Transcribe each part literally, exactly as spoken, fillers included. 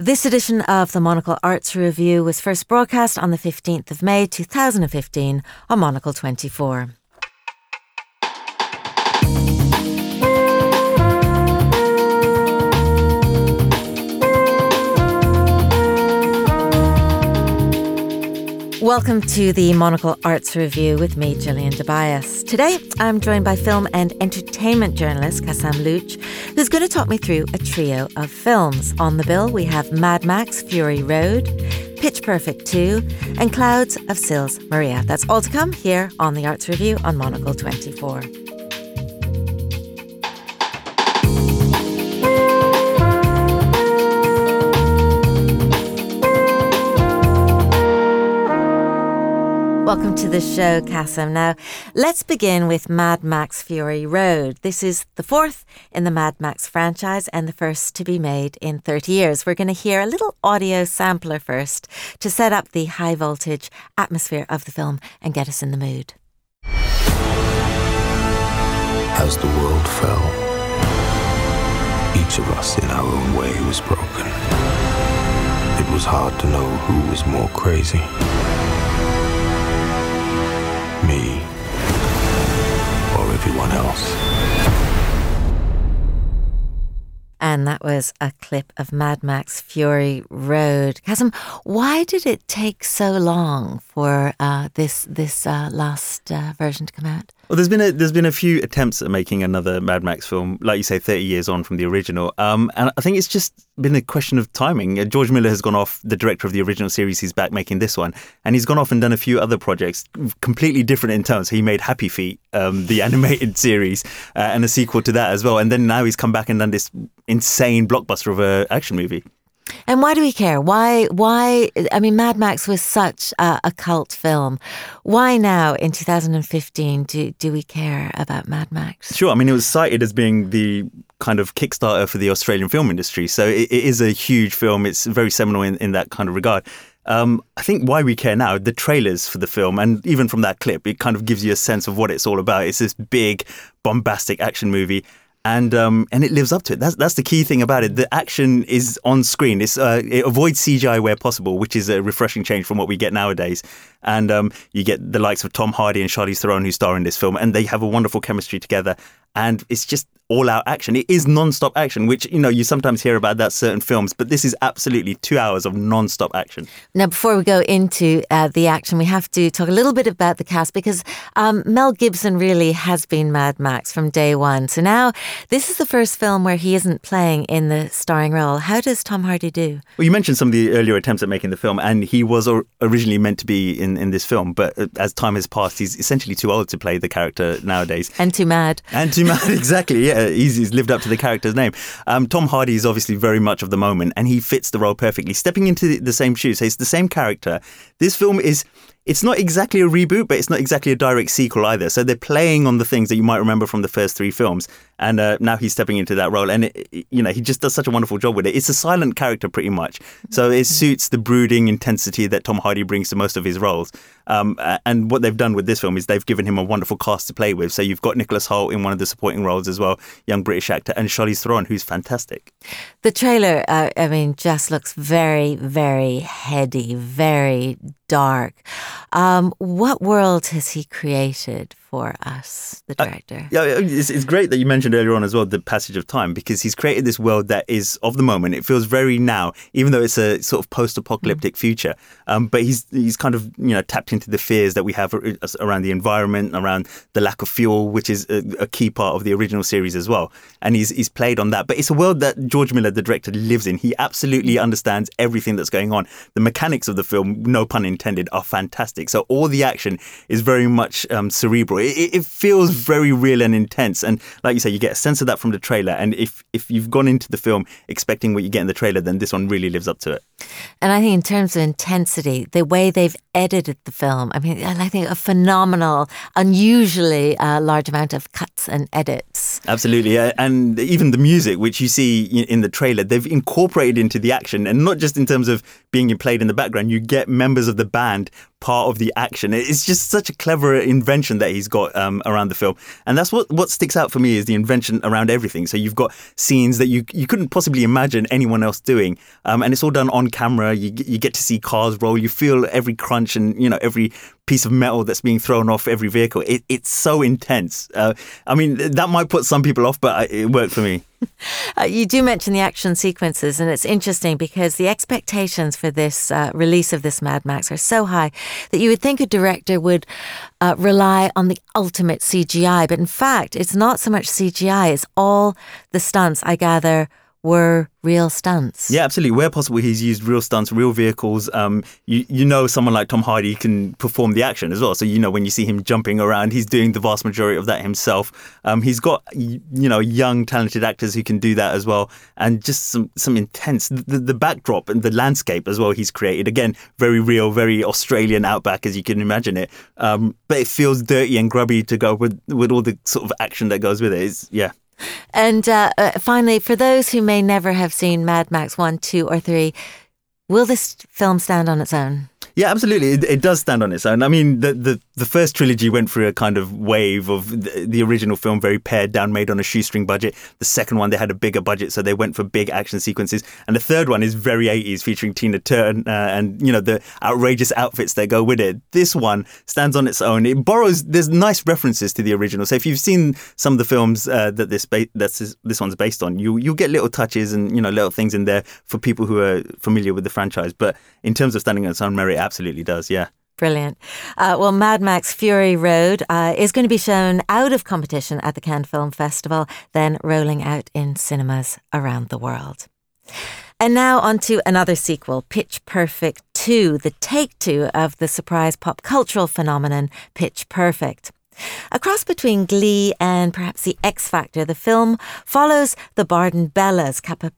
This edition of the Monocle Arts Review was first broadcast on the fifteenth of May two thousand fifteen on Monocle twenty-four. Welcome to the Monocle Arts Review with me, Gillian Tobias. Today, I'm joined by film and entertainment journalist Kassam Luch, who's going to talk me through a trio of films. On the bill, we have Mad Max Fury Road, Pitch Perfect two, and Clouds of Sils Maria. That's all to come here on the Arts Review on Monocle twenty-four. Welcome to the show, Kassam. Now, let's begin with Mad Max Fury Road. This is the fourth in the Mad Max franchise and the first to be made in thirty years. We're going to hear a little audio sampler first to set up the high-voltage atmosphere of the film and get us in the mood. As the world fell, each of us in our own way was broken. It was hard to know who was more crazy. Me or everyone else. And that was a clip of Mad Max Fury Road. Kassam, why did it take so long for uh, this this uh, last uh, version to come out? Well, there's been a there's been a few attempts at making another Mad Max film, like you say, thirty years on from the original. Um, and I think it's just been a question of timing. Uh, George Miller has gone off, the director of the original series. He's back making this one, and he's gone off and done a few other projects, completely different in terms. He made Happy Feet, um, the animated series, uh, and a sequel to that as well. And then now he's come back and done this insane blockbuster of a action movie. And why do we care? Why, why, I mean, Mad Max was such a, a cult film. Why now, in two thousand fifteen, do, do we care about Mad Max? Sure. I mean, it was cited as being the kind of Kickstarter for the Australian film industry. So it, it is a huge film. It's very seminal in, in that kind of regard. Um, I think why we care now, the trailers for the film, and even from that clip, it kind of gives you a sense of what it's all about. It's this big, bombastic action movie. And um, and it lives up to it. That's that's the key thing about it. The action is on screen. It's uh, it avoids C G I where possible, which is a refreshing change from what we get nowadays. And um, you get the likes of Tom Hardy and Charlize Theron who star in this film, and they have a wonderful chemistry together. And it's just all-out action. It is non-stop action, which, you know, you sometimes hear about that certain films, but this is absolutely two hours of non-stop action. Now, before we go into uh, the action, we have to talk a little bit about the cast, because um, Mel Gibson really has been Mad Max from day one. So now this is the first film where he isn't playing in the starring role. How does Tom Hardy do? Well, you mentioned some of the earlier attempts at making the film, and he was originally meant to be in, in this film, but as time has passed, he's essentially too old to play the character nowadays. And too mad. And too mad, exactly, yeah. He's, he's lived up to the character's name. Um, Tom Hardy is obviously very much of the moment, and he fits the role perfectly, stepping into the, the same shoes. So it's the same character. This film is... It's not exactly a reboot, but it's not exactly a direct sequel either. So they're playing on the things that you might remember from the first three films. And uh, now he's stepping into that role. And, it, you know, he just does such a wonderful job with it. It's a silent character pretty much. So it suits the brooding intensity that Tom Hardy brings to most of his roles. Um, and what they've done with this film is they've given him a wonderful cast to play with. So you've got Nicholas Hoult in one of the supporting roles as well, young British actor, and Charlize Theron, who's fantastic. The trailer, uh, I mean, just looks very, very heady, very dark. Um, what world has he created for us, the director? Uh, yeah, it's, it's great that you mentioned earlier on as well the passage of time, because he's created this world that is of the moment. It feels very now, even though it's a sort of post-apocalyptic mm. future. Um, but he's he's kind of, you know, tapped into the fears that we have around the environment, around the lack of fuel, which is a, a key part of the original series as well. And he's he's played on that. But it's a world that George Miller, the director, lives in. He absolutely understands everything that's going on. The mechanics of the film, no pun intended, are fantastic. So all the action is very much um, cerebral. It, it feels very real and intense. And like you say, you get a sense of that from the trailer. And if, if you've gone into the film expecting what you get in the trailer, then this one really lives up to it. And I think in terms of intensity, the way they've edited the film. I mean, I think a phenomenal, unusually uh, large amount of cuts and edits. Absolutely. Uh, and even the music, which you see in the trailer, they've incorporated into the action, and not just in terms of being played in the background. You get members of the band part of the action. It's just such a clever invention that he's got um, around the film. And that's what, what sticks out for me, is the invention around everything. So you've got scenes that you you couldn't possibly imagine anyone else doing. Um, and it's all done on camera. You, you get to see cars roll. You feel every crunch and, you know, every piece of metal that's being thrown off every vehicle. It, it's so intense. Uh, I mean, that might put some people off, but it worked for me. Uh, you do mention the action sequences, and it's interesting because the expectations for this uh, release of this Mad Max are so high that you would think a director would uh, rely on the ultimate C G I. But in fact, it's not so much C G I, it's all the stunts, I gather, were real stunts. Yeah, absolutely. Where possible, he's used real stunts, real vehicles. Um, you you know, someone like Tom Hardy can perform the action as well. So, you know, when you see him jumping around, he's doing the vast majority of that himself. Um, he's got, you know, young, talented actors who can do that as well. And just some, some intense, the, the backdrop and the landscape as well he's created. Again, very real, very Australian outback as you can imagine it. Um, but it feels dirty and grubby to go with, with all the sort of action that goes with it. It's, yeah. And uh, uh, finally, for those who may never have seen Mad Max one, two or three, will this film stand on its own? Yeah, absolutely. It, it does stand on its own. I mean, the, the, the first trilogy went through a kind of wave of the, the original film, very pared down, made on a shoestring budget. The second one, they had a bigger budget, so they went for big action sequences. And the third one is very eighties, featuring Tina Turner uh, and, you know, the outrageous outfits that go with it. This one stands on its own. It borrows, there's nice references to the original. So if you've seen some of the films uh, that this ba- that's this one's based on, you, you'll get little touches and, you know, little things in there for people who are familiar with the franchise. But in terms of standing on its own merit, it absolutely does, yeah. Brilliant. Uh, well, Mad Max Fury Road uh, is going to be shown out of competition at the Cannes Film Festival, then rolling out in cinemas around the world. And now on to another sequel, Pitch Perfect two, the take-two of the surprise pop cultural phenomenon Pitch Perfect. A cross between Glee and perhaps the X Factor, the film follows the Barden Bellas, Cap-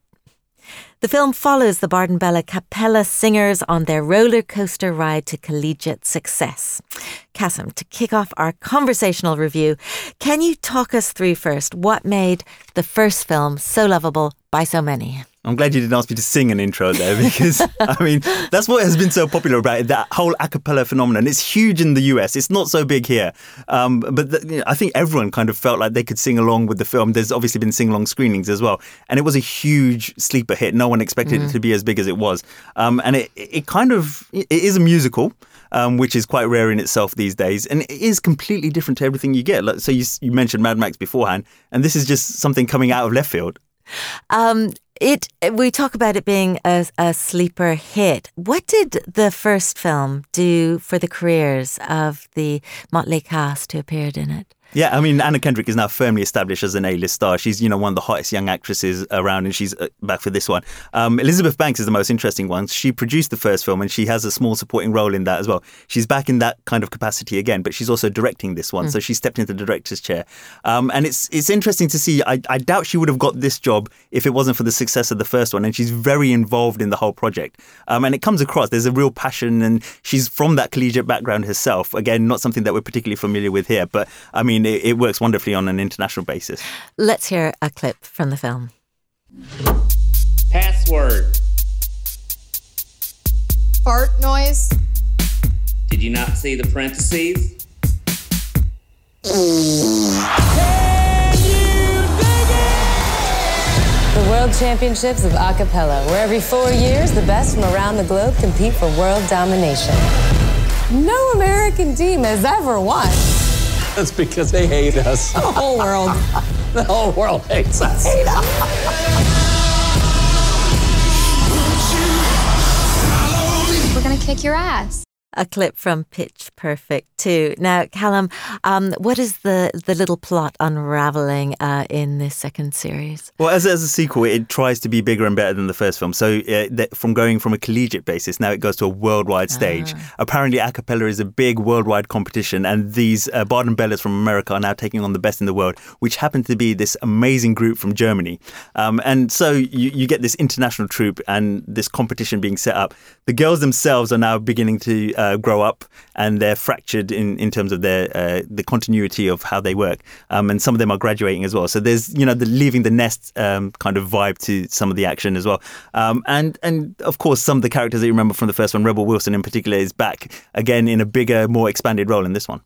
The film follows the Barden Bella Capella singers on their roller coaster ride to collegiate success. Kassem, to kick off our conversational review, can you talk us through first what made the first film so lovable by so many? I'm glad you didn't ask me to sing an intro there, because, I mean, that's what has been so popular about it, that whole a cappella phenomenon. It's huge in the U S. It's not so big here. Um, but the, you know, I think everyone kind of felt like they could sing along with the film. There's obviously been sing-along screenings as well. And it was a huge sleeper hit. No one expected mm. it to be as big as it was. Um, and it, it kind of, it is a musical. Um, which is quite rare in itself these days. And it is completely different to everything you get. Like, so you, you mentioned Mad Max beforehand, and this is just something coming out of left field. Um, it we talk about it being a, a sleeper hit. What did the first film do for the careers of the motley cast who appeared in it? Yeah, I mean, Anna Kendrick is now firmly established as an A-list star. She's, you know, one of the hottest young actresses around, and she's back for this one. Um, Elizabeth Banks is the most interesting one. She produced the first film, and she has a small supporting role in that as well. She's back in that kind of capacity again, but she's also directing this one. Mm. So she stepped into the director's chair. Um, and it's it's interesting to see. I, I doubt she would have got this job if it wasn't for the success of the first one. And she's very involved in the whole project. Um, and it comes across. There's a real passion, and she's from that collegiate background herself. Again, not something that we're particularly familiar with here, but I mean, It, it works wonderfully on an international basis. Let's hear a clip from the film. Password. Fart noise. Did you not see the parentheses? The World Championships of A Cappella, where every four years the best from around the globe compete for world domination. No American team has ever won. That's because they hate us. The whole world. The whole world hates us. Hate us. We're gonna kick your ass. A clip from Pitch Perfect two. Now, Callum, um, what is the, the little plot unravelling uh, in this second series? Well, as, as a sequel, it tries to be bigger and better than the first film. So uh, that from going from a collegiate basis, now it goes to a worldwide stage. Ah. Apparently, a cappella is a big worldwide competition, and these uh, Barden Bellas from America are now taking on the best in the world, which happen to be this amazing group from Germany. Um, and so you, you get this international troupe and this competition being set up. The girls themselves are now beginning to uh, grow up, and they're fractured in, in terms of their uh, the continuity of how they work. Um, and some of them are graduating as well. So there's, you know, the leaving the nest um, kind of vibe to some of the action as well. Um, and, and of course, some of the characters that you remember from the first one, Rebel Wilson in particular, is back again in a bigger, more expanded role in this one.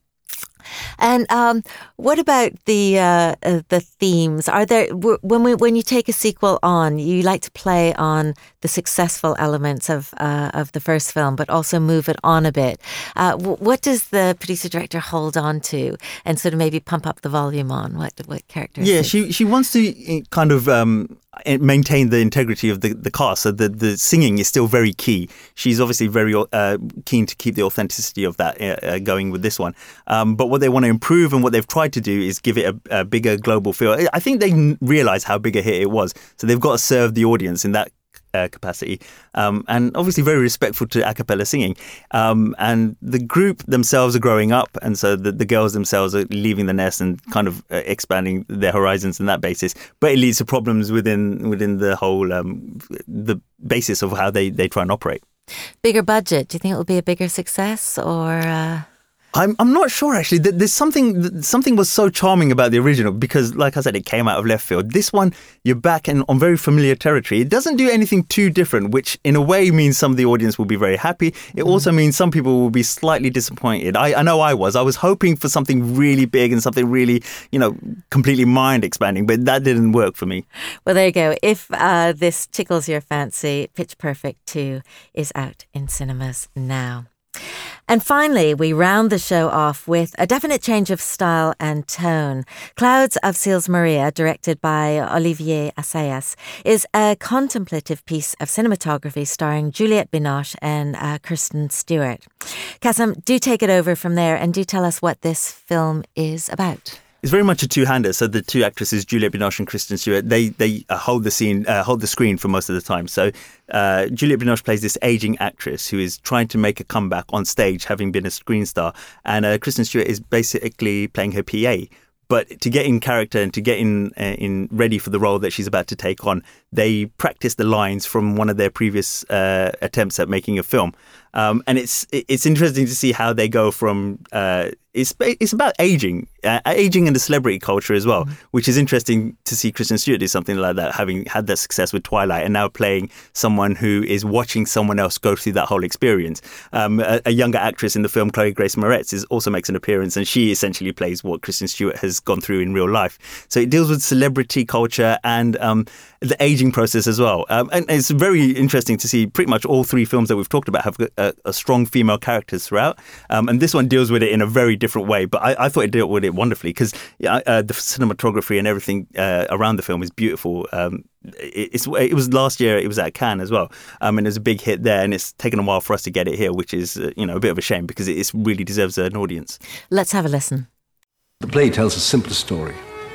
And um, what about the uh, uh, the themes? Are there when we when you take a sequel on, you like to play on the successful elements of uh, of the first film, but also move it on a bit. Uh, w- what does the producer director hold on to, and sort of maybe pump up the volume on? What what characters? Yeah, she she wants to kind of um, maintain the integrity of the, the cast. So the the singing is still very key. She's obviously very uh, keen to keep the authenticity of that uh, going with this one. Um, but what they want to improve and what they've tried to do is give it a, a bigger global feel. I think they realise how big a hit it was, so they've got to serve the audience in that uh, capacity. Um, and obviously very respectful to a cappella singing. Um, and the group themselves are growing up, and so the, the girls themselves are leaving the nest and kind of uh, expanding their horizons on that basis. But it leads to problems within within the whole um, the basis of how they, they try and operate. Bigger budget. Do you think it will be a bigger success, or? Uh... I'm I'm not sure actually. There's something something was so charming about the original because, like I said, it came out of left field. This one, you're back in on very familiar territory. It doesn't do anything too different, which in a way means some of the audience will be very happy. It mm. also means some people will be slightly disappointed. I, I know I was. I was hoping for something really big and something really, you know, completely mind expanding, but that didn't work for me. Well, there you go. If uh, this tickles your fancy, Pitch Perfect two is out in cinemas now. And finally, we round the show off with a definite change of style and tone. Clouds of Sils Maria, directed by Olivier Assayas, is a contemplative piece of cinematography starring Juliette Binoche and uh, Kristen Stewart. Kassem, do take it over from there and do tell us what this film is about. It's very much a two-hander. So the two actresses, Juliette Binoche and Kristen Stewart, they they uh, hold the scene, uh, hold the screen for most of the time. So uh, Juliette Binoche plays this aging actress who is trying to make a comeback on stage, having been a screen star, and uh, Kristen Stewart is basically playing her P A. But to get in character and to get in uh, in ready for the role that she's about to take on, they practice the lines from one of their previous uh, attempts at making a film. Um, and it's it's interesting to see how they go from uh, it's it's about aging, uh, aging and the celebrity culture as well, mm-hmm. which is interesting to see Kristen Stewart do something like that, having had that success with Twilight, and now playing someone who is watching someone else go through that whole experience. Um, a, a younger actress in the film, Chloe Grace Moretz, is also makes an appearance, and she essentially plays what Kristen Stewart has gone through in real life. So it deals with celebrity culture and um, the aging process as well. Um, and it's very interesting to see pretty much all three films that we've talked about have a, a strong female characters throughout. Um, and this one deals with it in a very different way. But I, I thought it dealt with it wonderfully because yeah, uh, the cinematography and everything uh, around the film is beautiful. Um, it, it's, it was last year, it was at Cannes as well. Um, and it was a big hit there. And it's taken a while for us to get it here, which is uh, you know a bit of a shame because it, it really deserves an audience. Let's have a listen. The play tells a simple story.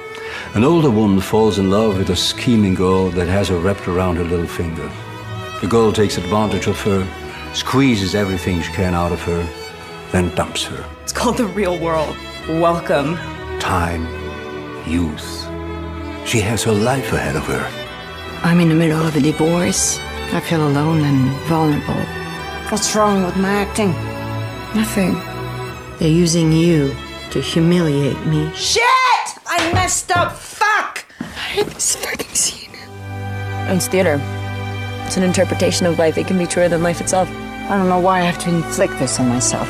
An older woman falls in love with a scheming girl that has her wrapped around her little finger. The girl takes advantage of her, squeezes everything she can out of her, then dumps her. It's called the real world. Welcome. Time, youth. She has her life ahead of her. I'm in the middle of a divorce. I feel alone and vulnerable. What's wrong with my acting? Nothing. They're using you to humiliate me. Shit! I messed up. Fuck! I hate this fucking scene. It's theater. It's an interpretation of life. It can be truer than life itself. I don't know why I have to inflict this on myself.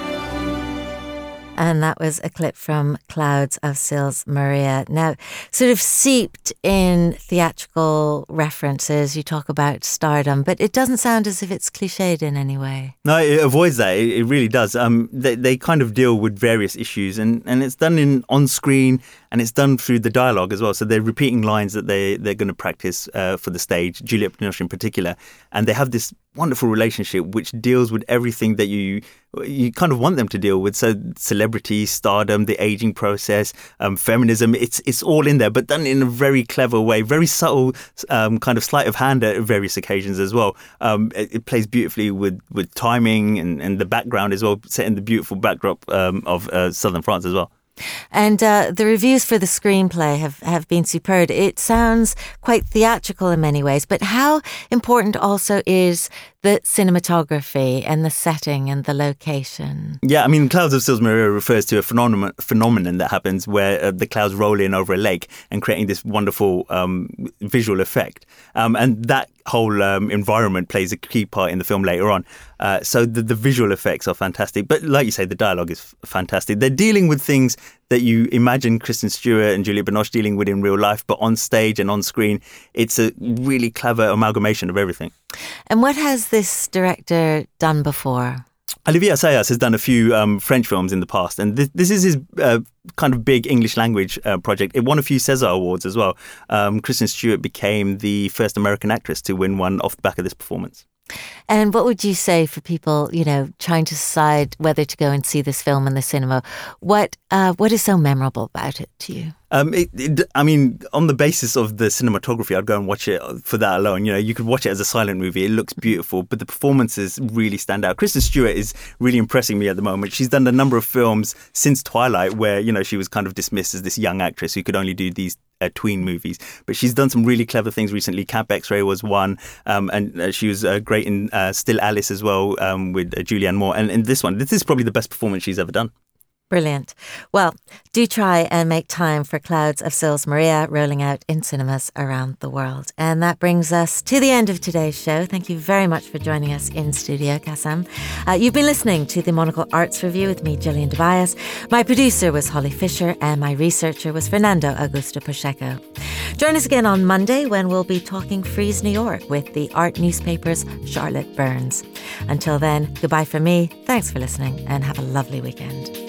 And that was a clip from Clouds of Sils Maria. Now, sort of seeped in theatrical references, you talk about stardom, but it doesn't sound as if it's cliched in any way. No, it avoids that. It, it really does. Um, they, they kind of deal with various issues, and, and it's done in on screen, and it's done through the dialogue as well. So they're repeating lines that they, they're going to practice uh, for the stage, Juliette Binoche in particular, and they have this wonderful relationship which deals with everything that you you kind of want them to deal with. So celebrity, stardom, the aging process, um, feminism, it's it's all in there, but done in a very clever way, very subtle um, kind of sleight of hand at various occasions as well. Um, it, it plays beautifully with, with timing and, and the background as well, set in the beautiful backdrop um, of uh, southern France as well. And uh, the reviews for the screenplay have, have been superb. It sounds quite theatrical in many ways, but how important also is the cinematography and the setting and the location. Yeah, I mean, Clouds of Sils Maria refers to a phenomenon, phenomenon that happens where uh, the clouds roll in over a lake and creating this wonderful um, visual effect. Um, and that whole um, environment plays a key part in the film later on. Uh, so the, the visual effects are fantastic. But like you say, the dialogue is f- fantastic. They're dealing with things that you imagine Kristen Stewart and Juliette Binoche dealing with in real life, but on stage and on screen, it's a really clever amalgamation of everything. And what has this director done before? Olivier Assayas has done a few um, French films in the past, and this, this is his uh, kind of big English language uh, project. It won a few César Awards as well. Um, Kristen Stewart became the first American actress to win one off the back of this performance. And what would you say for people, you know, trying to decide whether to go and see this film in the cinema? What uh, what is so memorable about it to you? Um, it, it, I mean, on the basis of the cinematography, I'd go and watch it for that alone. You know, you could watch it as a silent movie. It looks beautiful, but the performances really stand out. Kristen Stewart is really impressing me at the moment. She's done a number of films since Twilight where, you know, she was kind of dismissed as this young actress who could only do these uh, tween movies. But she's done some really clever things recently. Camp X-Ray was one, um, and uh, she was uh, great in uh, Still Alice as well um, with uh, Julianne Moore. And in this one, this is probably the best performance she's ever done. Brilliant. Well, do try and make time for Clouds of Sils Maria rolling out in cinemas around the world. And that brings us to the end of today's show. Thank you very much for joining us in studio, Kassam. Uh, you've been listening to the Monocle Arts Review with me, Gillian Tobias. My producer was Holly Fisher and my researcher was Fernando Augusto Pacheco. Join us again on Monday when we'll be talking Frieze New York with the art newspaper's Charlotte Burns. Until then, goodbye from me. Thanks for listening and have a lovely weekend.